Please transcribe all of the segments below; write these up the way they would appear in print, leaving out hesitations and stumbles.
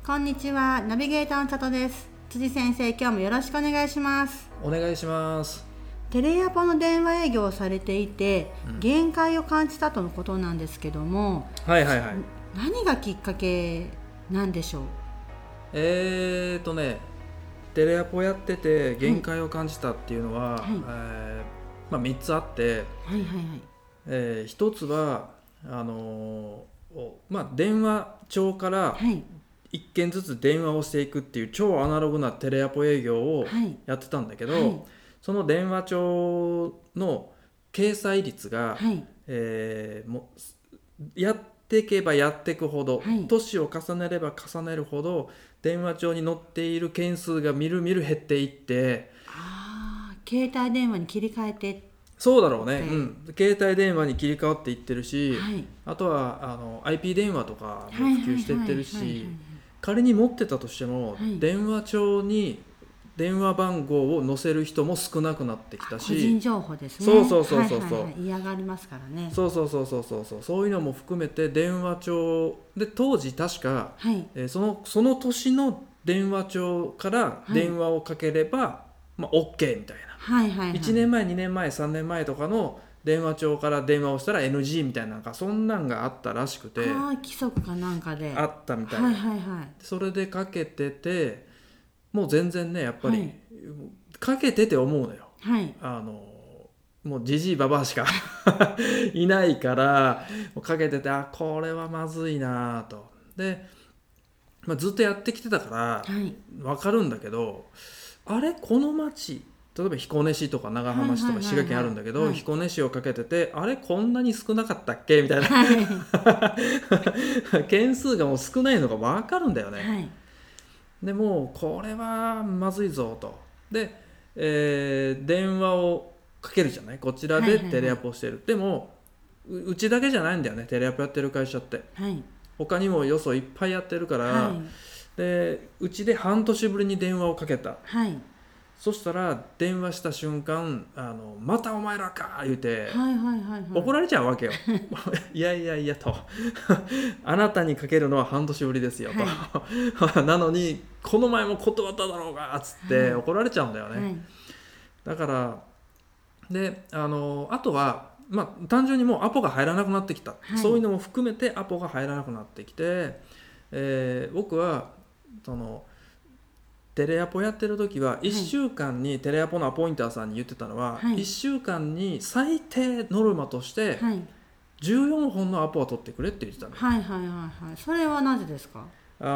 こんにちは、ナビゲーターの里です。辻先生、今日もよろしくお願いします。 お願いします。 テレアポの電話営業をされていて、限界を感じたとのことなんですけども、 はい、 何がきっかけなんでしょう。 テレアポやってて限界を感じたっていうのは、3つあって、1つは電話帳から1件ずつ電話をしていくっていう超アナログなテレアポ営業をやってたんだけど、その電話帳の掲載率が、もうやっていけばやっていくほど、年を重ねれば重ねるほど電話帳に載っている件数がみるみる減っていって、 携帯電話に切り替えて、 そうだろうね、携帯電話に切り替わっていってるし、あとはIP 電話とかも普及していってるし、仮に持ってたとしても、電話帳に電話番号を載せる人も少なくなってきたし、 個人情報ですね。 そう嫌がりますからね。 そういうのも含めて電話帳で、当時確か、その年の電話帳から電話をかければ、OK みたいな、1年前2年前3年前とかの電話帳から電話をしたら NG みたいな、そんなんがあったらしくて、 規則かなんかであったみたいな、それでかけてて、もう全然ね、やっぱり、かけてて思うのよ、もうじじいばばあしかいないから、もうかけてて、これはまずいなと。で、ずっとやってきてたから分かるんだけど、あれこの町、例えば彦根市とか長浜市とか滋賀県あるんだけど、彦根市をかけてて、あれこんなに少なかったっけみたいな、件数がもう少ないのが分かるんだよね、でもうこれはまずいぞと。で、電話をかけるじゃない、こちらでテレアポしてる、でもうちだけじゃないんだよね、テレアポやってる会社って、他にもよそいっぱいやってるから、でうちで半年ぶりに電話をかけた、そしたら電話した瞬間、またお前らか言うて、怒られちゃうわけよいやとあなたにかけるのは半年ぶりですよと、なのにこの前も断っただろうがっつって怒られちゃうんだよね、だからで、あとは、単純にもうアポが入らなくなってきた、そういうのも含めてアポが入らなくなってきて、僕はそのテレアポやってる時は1週間に、テレアポのアポインターさんに言ってたのは、1週間に最低ノルマとして14本のアポは取ってくれって言ってたの。 それはなぜですか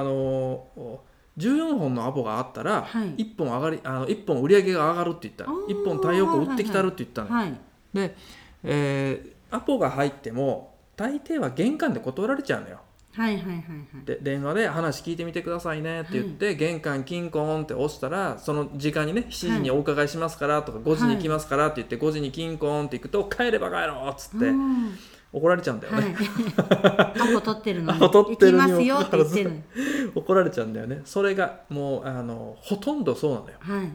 ？14本のアポがあったら1本1本売り上げが上がるって言ったの。1本太陽光売ってきたるって言ったの。で、アポが入っても大抵は玄関で断られちゃうのよ。で電話で話聞いてみてくださいねって言って、玄関キンコンって押したら、その時間にね、7時にお伺いしますからとか、5時に行きますからって言って、5時にキンコンって行くと、帰れば帰ろうっつって怒られちゃうんだよね、 アポ取ってるのに行きますよって言ってるのに怒られちゃうんだよね。それがもうほとんどそうなのよ、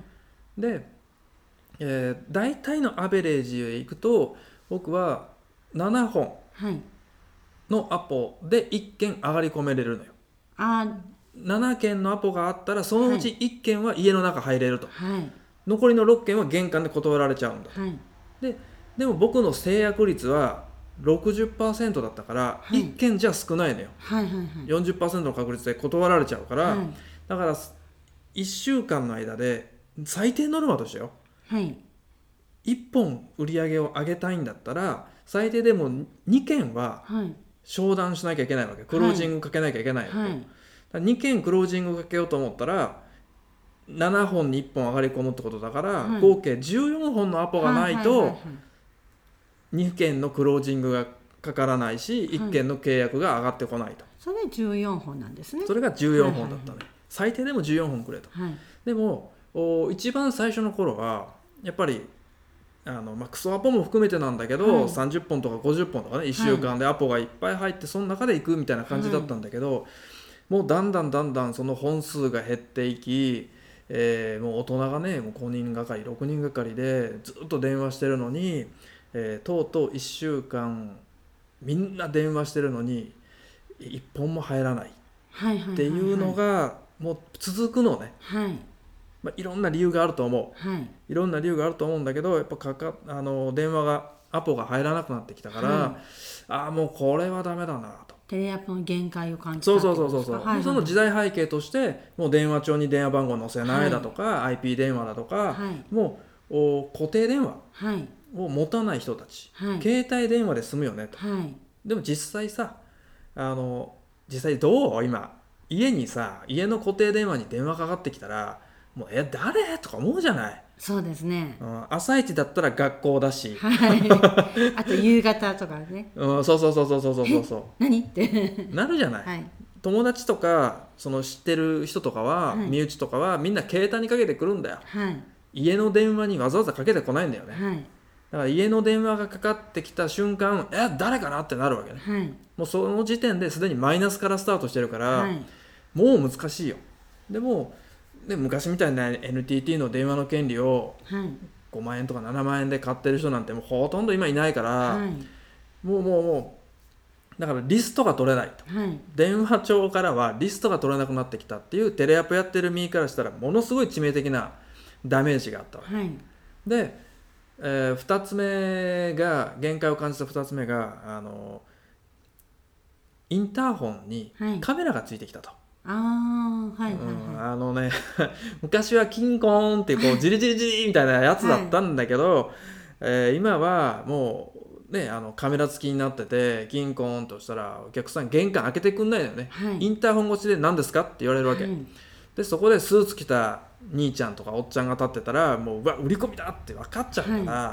で、大体のアベレージへ行くと、僕は7本のアポで1件上がり込めれるのよ。7件のアポがあったら、そのうち1件は家の中入れると、残りの6件は玄関で断られちゃうんだ、でも僕の制約率は 60% だったから、1件じゃ少ないのよ、40% の確率で断られちゃうから、だから1週間の間で最低ノルマとしてよ、1本売り上げを上げたいんだったら、最低でも2件は商談しなきゃいけないわけ、クロージングかけなきゃいけないわけ、2件クロージングかけようと思ったら7本に1本上がり込むってことだから、合計14本のアポがないと2件のクロージングがかからないし、1件の契約が上がってこないと。 それ14本なんですね。 それが14本だったね、最低でも14本くれと、でも一番最初の頃はやっぱりクソアポも含めてなんだけど、30本とか50本とかね、1週間でアポがいっぱい入って、その中で行くみたいな感じだったんだけど、もうだんだんその本数が減っていき、もう大人がね、もう5人がかり6人がかりでずっと電話してるのに、とうとう1週間みんな電話してるのに1本も入らないっっていうのがもう続くのね。いろんな理由があると思う、いろんな理由があると思うんだけど、やっぱ電話がアポが入らなくなってきたから、もうこれはダメだなと。 テレアポの限界を感じたってことですか？ その時代背景としてもう電話帳に電話番号載せないだとか、IP 電話だとか、もう固定電話を持たない人たち、携帯電話で済むよねと。でも実際さ、実際どう？今家の固定電話に電話かかってきたらもう誰とか思うじゃない。 そうですね、 朝一だったら学校だし、 あと夕方とかね、 そう何ってなるじゃない、友達とかその知ってる人とかは、身内とかはみんな携帯にかけてくるんだよ、家の電話にわざわざかけてこないんだよね、だから家の電話がかかってきた瞬間、誰かなってなるわけね、もうその時点ですでにマイナスからスタートしてるから、もう難しいよ。でも昔みたいな NTT の電話の権利を5万円とか7万円で買ってる人なんてもうほとんど今いないから、もうだからリストが取れないと、電話帳からはリストが取れなくなってきたっていうテレアポやってる身からしたらものすごい致命的なダメージがあったわけ、で、2つ目が限界を感じた2つ目がインターホンにカメラがついてきたと、昔はキンコーンってこうジリジリジリみたいなやつだったんだけど、今はもうねカメラ付きになってて、キンコーンとしたらお客さん玄関開けてくんないのよね、インターホン越しで何ですかって言われるわけ、でそこでスーツ着た兄ちゃんとかおっちゃんが立ってたらもう売り込みだって分かっちゃうから、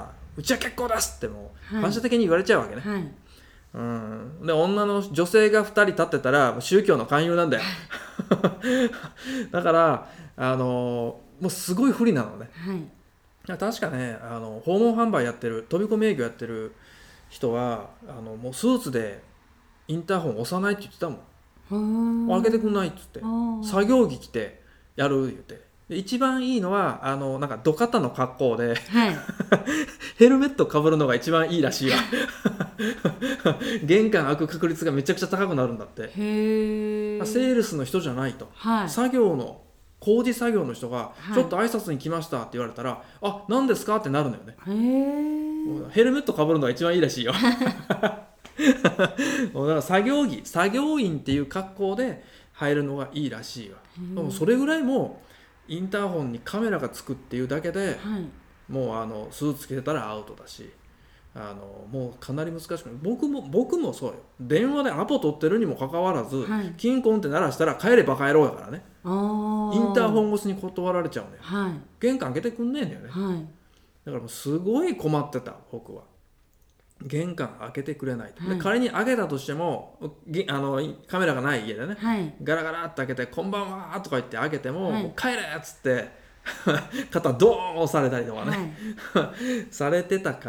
うちは結構ですってもう反射的に言われちゃうわけね、で女性が2人立ってたら宗教の勧誘なんだよだからもうすごい不利なのね、確かね訪問販売やってる飛び込み営業やってる人はもうスーツでインターホン押さないって言ってたもん、開けてくんないっつって、作業着着てやる言ってで一番いいのはなんか土方の格好で、ヘルメットかぶるのが一番いいらしいわ玄関開く確率がめちゃくちゃ高くなるんだって。セールスの人じゃないと、工事作業の人がちょっと挨拶に来ましたって言われたら、何ですかってなるのよね。ヘルメットかぶるのが一番いいらしいよだから作業員っていう格好で入るのがいいらしいわ。でもそれぐらいもうインターホンにカメラがつくっていうだけで、もうスーツ着てたらアウトだし、もうかなり難しくない。僕もそうよ。電話でアポ取ってるにもかかわらず、金庫って鳴らしたら帰れバカ野郎やからね。インターホン越しに断られちゃうのよ、玄関開けてくんねえんだよね、だからもうすごい困ってた。僕は玄関開けてくれないと、で仮に開けたとしてもカメラがない家でね、ガラガラって開けてこんばんはとか言って開けても、もう帰れっつって肩ドーン押されたりとかね、されてたから、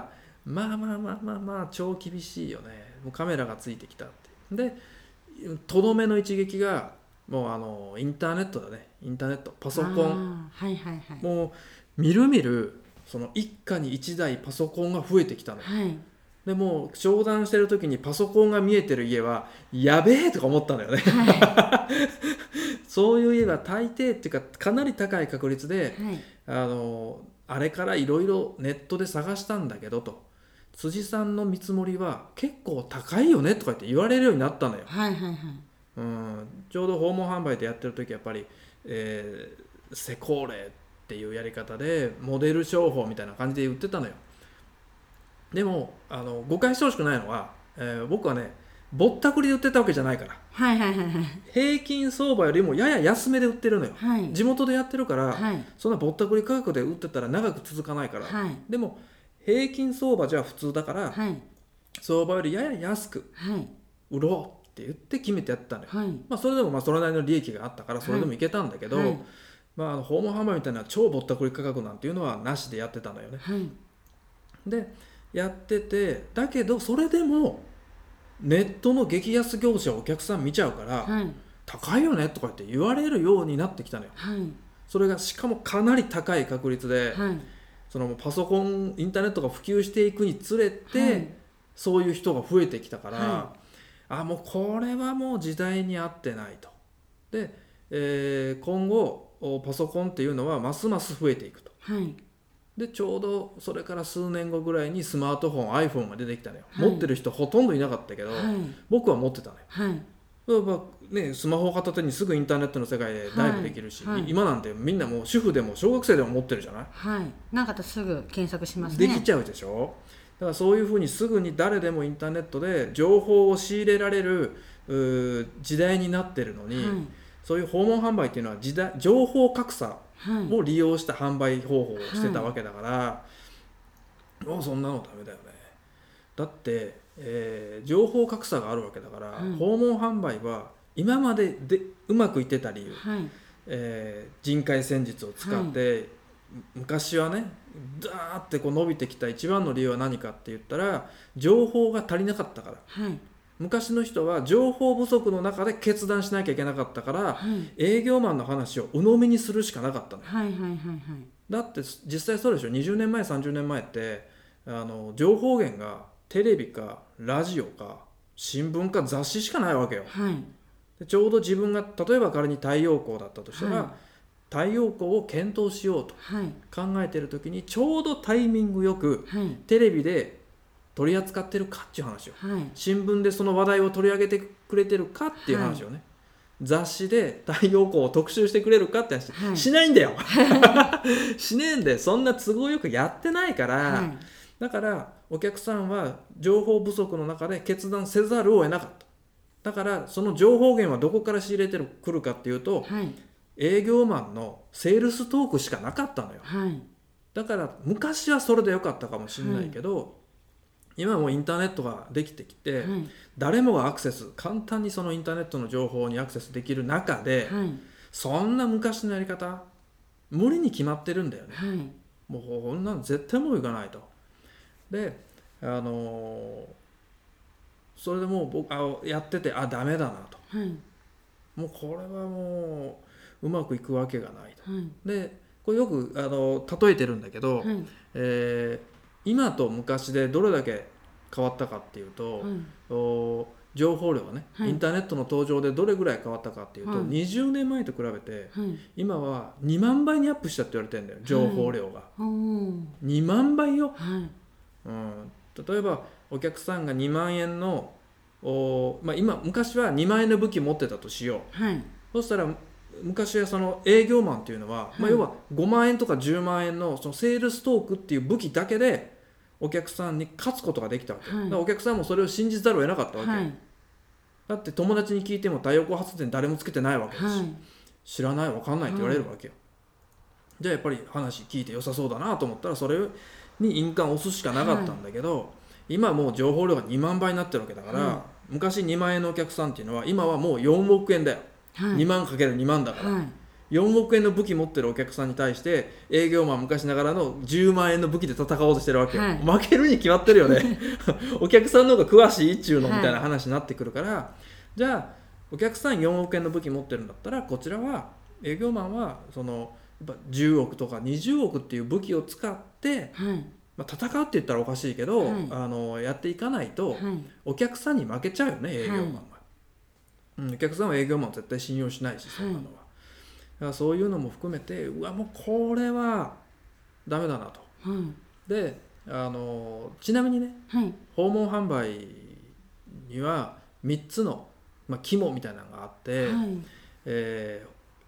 まあ超厳しいよね。もうカメラがついてきたって。でとどめの一撃がもうインターネットだね。インターネット、パソコン、もうみるみるその一家に一台パソコンが増えてきたの、でもう商談してる時にパソコンが見えてる家はやべえとか思ったんだよね、そういう家は大抵っていうかかなり高い確率で、あれからいろいろネットで探したんだけどと、辻さんの見積もりは結構高いよねとかって言われるようになったのよ、ちょうど訪問販売でやってる時やっぱり、施工例っていうやり方でモデル商法みたいな感じで売ってたのよ。でも誤解してほしくないのは、僕はねぼったくりで売ってたわけじゃないから、平均相場よりもやや安めで売ってるのよ、地元でやってるから、そんなぼったくり価格で売ってたら長く続かないから、でも平均相場じゃ普通だから、相場よりやや安く売ろうって言って決めてやったのよ、それでもそれなりの利益があったからそれでもいけたんだけど、訪問販売みたいな超ぼったくり価格なんていうのはなしでやってたのよね、でやってて、だけどそれでもネットの激安業者をお客さん見ちゃうから、高いよねとかって言われるようになってきたのよ、それがしかもかなり高い確率で、そのパソコンインターネットが普及していくにつれて、そういう人が増えてきたから、 もうこれはもう時代に合ってないと。で、今後パソコンっていうのはますます増えていくと。 はい、でちょうどそれから数年後ぐらいにスマートフォン iPhone が出てきたのよ、はい、持ってる人ほとんどいなかったけど、はい、僕は持ってたのよ、はいね、スマホを片手にすぐインターネットの世界でダイブできるし、はいはい、今なんてみんなもう主婦でも小学生でも持ってるじゃない、はい、 なんかとすぐ検索しますね。 できちゃうでしょ。だからそういうふうにすぐに誰でもインターネットで情報を仕入れられる時代になってるのに、はい、そういう訪問販売っていうのは情報格差を利用した販売方法をしてたわけだから、はい、もうそんなのダメだよね。だって、情報格差があるわけだから、はい、訪問販売は今まででうまくいってた理由、はい人海戦術を使って、はい、昔はねダーってこう伸びてきた一番の理由は何かって言ったら情報が足りなかったから、はい、昔の人は情報不足の中で決断しなきゃいけなかったから、はい、営業マンの話を鵜呑みにするしかなかったのよ、はいはいはいはい、だって実際そうでしょ。20年前30年前って情報源がテレビかラジオか新聞か雑誌しかないわけよ、はい、でちょうど自分が例えば仮に太陽光だったとしたら、はい、太陽光を検討しようと考えている時にちょうどタイミングよく、はい、テレビで取り扱ってるかっていう話を、はい、新聞でその話題を取り上げてくれてるかっていう話をね、はい、雑誌で太陽光を特集してくれるかって話、はい、しないんだよしねえんでそんな都合よくやってないから、はい、だからお客さんは情報不足の中で決断せざるを得なかった。だからその情報源はどこから仕入れてくるかっていうと、はい、営業マンのセールストークしかなかったのよ、はい、だから昔はそれでよかったかもしれないけど、はい、今はもうインターネットができてきて、はい、誰もがアクセス簡単にそのインターネットの情報にアクセスできる中で、はい、そんな昔のやり方無理に決まってるんだよね、はい、もうこんなの絶対もういかないと。でそれでもう僕やっててダメだなと、はい、もうこれはもううまくいくわけがないと、はい、でこれよく例えてるんだけど、はい今と昔でどれだけ変わったかっていうと、はい、情報量がね、はい、インターネットの登場でどれぐらい変わったかっていうと、はい、20年前と比べて、はい、今は2万倍にアップしたって言われてるんだよ、情報量が、はい、2万倍よ、はい例えばお客さんが2万円の昔は2万円の武器持ってたとしよう、はい、そしたら昔はその営業マンっていうのは、はい要は5万円とか10万円のそのセールストークっていう武器だけでお客さんに勝つことができたわけ、はい、だからお客さんもそれを信じざるを得なかったわけ、はい、だって友達に聞いても太陽光発電誰もつけてないわけだし、はい、知らない分かんないって言われるわけよ、はい、じゃあやっぱり話聞いて良さそうだなと思ったらそれに印鑑を押すしかなかったんだけど、はい、今もう情報量が2万倍になってるわけだから、はい、昔2万円のお客さんっていうのは今はもう4億円だよ、はい、2万かける2万だから、はい、4億円の武器持ってるお客さんに対して営業マン昔ながらの10万円の武器で戦おうとしてるわけよ、はい、負けるに決まってるよねお客さんの方が詳しいっちゅうのみたいな話になってくるから、はい、じゃあお客さん4億円の武器持ってるんだったらこちらは営業マンはそのやっぱ10億とか20億っていう武器を使って、はい戦うって言ったらおかしいけど、はい、やっていかないと、はい、お客さんに負けちゃうよね営業マンは、はいお客さんは営業マンは絶対信用しないし、そんなのは、だからそういうのも含めてもうこれはダメだなと、はい、でちなみにね、はい、訪問販売には3つの、肝みたいなのがあって、はい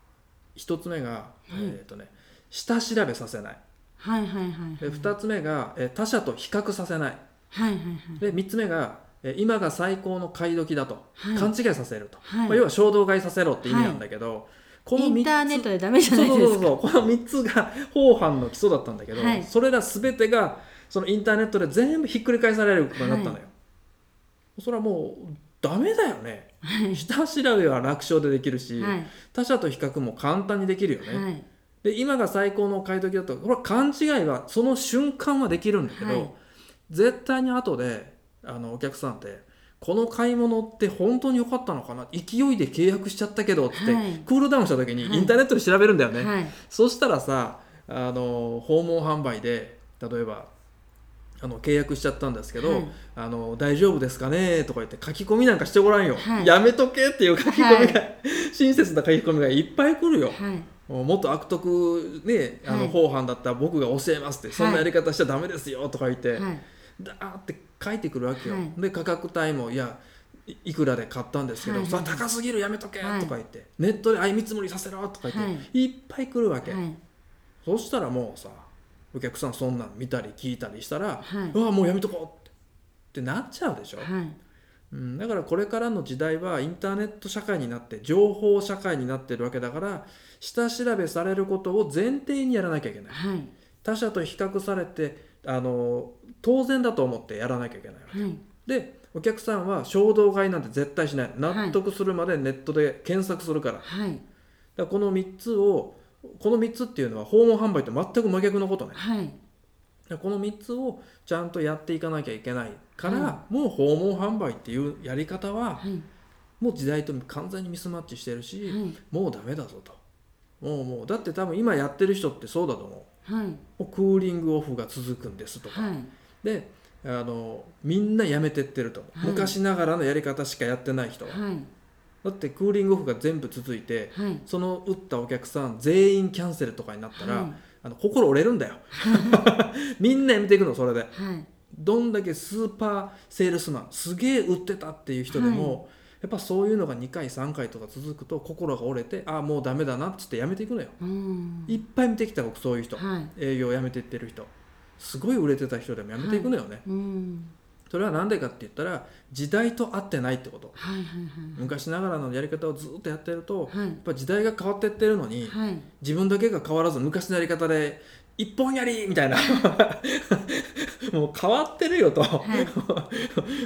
1つ目が、下調べさせない、はいはいはいはい、で2つ目が他社と比較させない、はいはいはい、で3つ目が今が最高の買い時だと、はい、勘違いさせると、はい要は衝動買いさせろって意味なんだけど、はい、この3つインターネットでダメじゃないですか。そうこの3つが法犯の基礎だったんだけど、はい、それら全てがそのインターネットで全部ひっくり返されることになったのよ、はい、それはもうダメだよね、はい、下調べは楽勝でできるし、はい、他社と比較も簡単にできるよね、はいで今が最高の買い時だとこれは勘違いはその瞬間はできるんだけど、はい、絶対に後でお客さんってこの買い物って本当に良かったのかな勢いで契約しちゃったけどって、はい、クールダウンした時にインターネットで調べるんだよね、はい、そしたらさ訪問販売で例えば契約しちゃったんですけど、 はい大丈夫ですかねとか言って書き込みなんかしてごらんよ、 はいやめとけっていう書き込みが、 は親切な書き込みがいっぱい来るよ、 はいもっと悪徳ねはい法犯だったら僕が教えますって、そんなやり方しちゃダメですよとか言って、 はいダーって書いてくるわけよ、 はいで価格帯もいくらで買ったんですけど、 はいそれ高すぎるやめとけとはいか言って、ネットで相見積もりさせろとか言って、、 はいっぱい来るわけ、 はいそしたらもうさ、お客さんそんなん見たり聞いたりしたら、 はい、 うわもうやめとこうってなっちゃうでしょ、 はいだからこれからの時代はインターネット社会になって情報社会になってるわけだから、下調べされることを前提にやらなきゃいけない、 はい他者と比較されて当然だと思ってやらなきゃいけないわけ、 はい、 でお客さんは衝動買いなんて絶対しない、納得するまでネットで検索するから、 はい、 だからこの3つっていうのは訪問販売と全く真逆のことね、 はい、 この3つをちゃんとやっていかなきゃいけないから、 はもう訪問販売っていうやり方は、 はい、 もう時代と完全にミスマッチしてるし、 はい、 もうダメだぞと、もうだって多分今やってる人ってそうだと思う、 はい、 もうクーリングオフが続くんですとか、 はい、 でみんなやめてってると、 はい、 昔ながらのやり方しかやってない人は、 はい、 だってクーリングオフが全部続いて、 はい、 その打ったお客さん全員キャンセルとかになったら、 はい、 心折れるんだよみんなやめていくの、それで、 はい、 どんだけスーパーセールスマンすげえ売ってたっていう人でも、やっぱそういうのが2回3回とか続くと心が折れて、ああもうダメだなっつってやめていくのよ、いっぱい見てきた僕そういう人、 はい、 営業やめていってる人、すごい売れてた人でもやめていくのよね、それは何でかって言ったら時代と合ってないってこと、 はいはいはい、 昔ながらのやり方をずっとやってると、 はい、 やっぱ時代が変わってってるのに、 はい、 自分だけが変わらず昔のやり方で一本やりみたいなもう変わってるよと、 はい、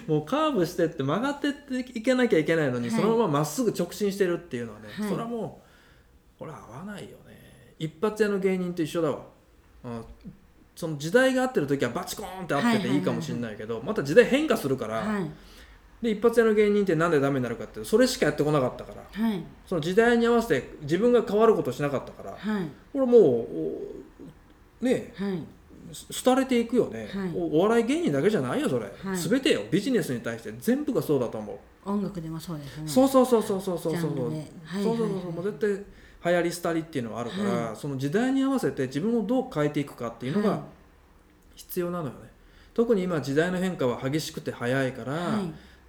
もうカーブしてって曲がってっていけなきゃいけないのに、 はい、 そのまままっすぐ直進してるっていうのはね、 はい、 それはもうこれは合わないよね。一発屋の芸人と一緒だわ、その時代が合ってる時はバチコーンって合ってていいかもしれないけど、また時代変化するから、 はい、 で一発屋の芸人ってなんでダメになるかってそれしかやってこなかったから、 はい、 その時代に合わせて自分が変わることしなかったから、 はい、 これもうね、 はい、 廃れていくよね、 はい、 お笑い芸人だけじゃないよそれ、 はい、 全てよ、ビジネスに対して全部がそうだと思う。 音楽でもそうですね。 そうそうそうそうそうそうそうそうそうそう、もう絶対流行り廃りっていうのはあるから、 はい、その時代に合わせて自分をどう変えていくかっていうのが必要なのよね、特に今時代の変化は激しくて早いから、 はい、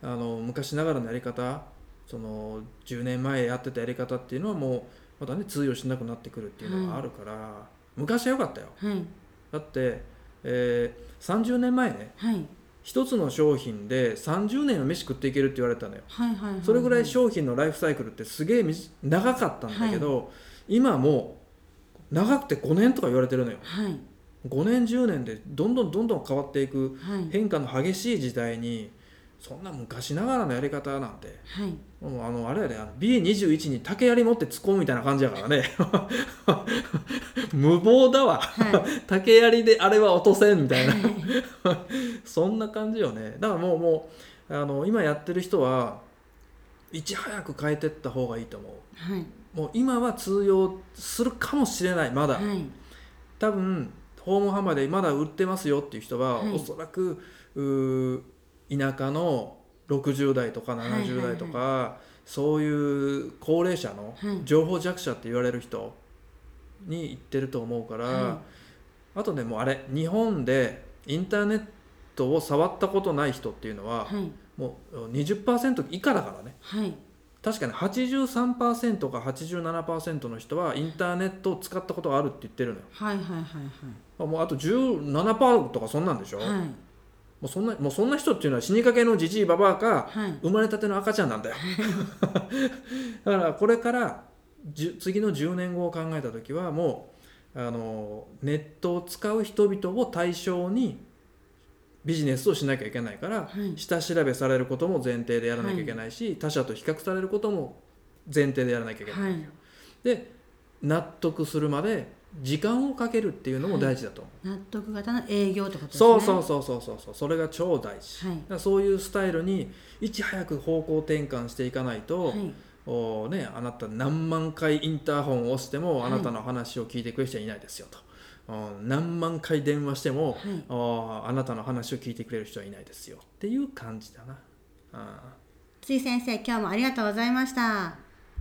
昔ながらのやり方、その10年前やってたやり方っていうのはもうまたね通用しなくなってくるっていうのがあるから、昔は良かったよ、だって、30年前ね、一つの商品で30年は飯食っていけるって言われたのよ、それぐらい商品のライフサイクルってすげえ長かったんだけど、今もう長くて5年とか言われてるのよ、5年10年でどんどん変わっていく、変化の激しい時代にそんな昔ながらのやり方なんて、もうあれやで、B21 に竹槍持って突っ込むみたいな感じやからね無謀だわ、竹槍であれは落とせんみたいなそんな感じよね。だからもう今やってる人はいち早く変えてった方がいいと思う、もう今は通用するかもしれない、まだ、多分訪問販売でまだ売ってますよっていう人は、おそらく田舎の60代とか70代とか、そういう高齢者の情報弱者って言われる人に言ってると思うから、あとね、もうあれ日本でインターネットを触ったことない人っていうのは、もう 20% 以下だからね、確かに 83% か 87% の人はインターネットを使ったことがあるって言ってるのよ、もうあと 17% とかそんなんでしょ、もうそんな人っていうのは死にかけのじじいばばあか、生まれたての赤ちゃんなんだよだからこれから次の10年後を考えた時はもうネットを使う人々を対象にビジネスをしなきゃいけないから、下調べされることも前提でやらなきゃいけないし、他者と比較されることも前提でやらなきゃいけない、で納得するまで時間をかけるっていうのも大事だと思う、 納得型の営業ってことですね。 そうそれが超大事、だからそういうスタイルにいち早く方向転換していかないと、あなた何万回インターホンを押しても、あなたの話を聞いてくれる人はいないですよと、 何万回電話しても、あなたの話を聞いてくれる人はいないですよっていう感じだな。 つい先生、今日もありがとうございました。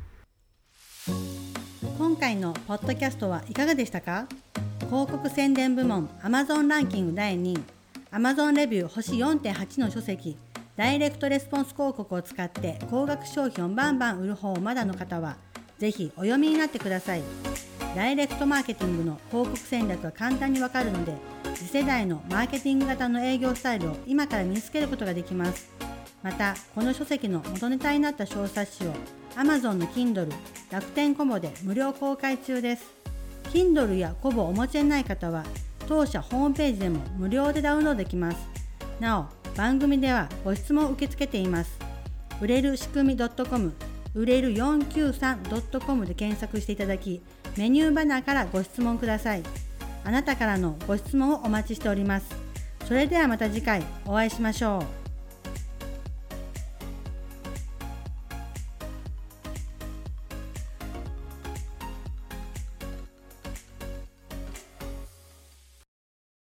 今回のポッドキャストはいかがでしたか？広告宣伝部門 Amazon ランキング第2位、 Amazon レビュー星 4.8 の書籍、ダイレクトレスポンス広告を使って高額商品をバンバン売る方をまだの方はぜひお読みになってください。ダイレクトマーケティングの広告戦略が簡単にわかるので、次世代のマーケティング型の営業スタイルを今から身につけることができます。また、この書籍の元ネタになった小冊子を Amazon の Kindle、楽天コボで無料公開中です。Kindle やコボをお持ちでない方は、当社ホームページでも無料でダウンロードできます。なお、番組ではご質問を受け付けています。売れる仕組み .com、売れる 493.com で検索していただき、メニューバナーからご質問ください。あなたからのご質問をお待ちしております。それではまた次回お会いしましょう。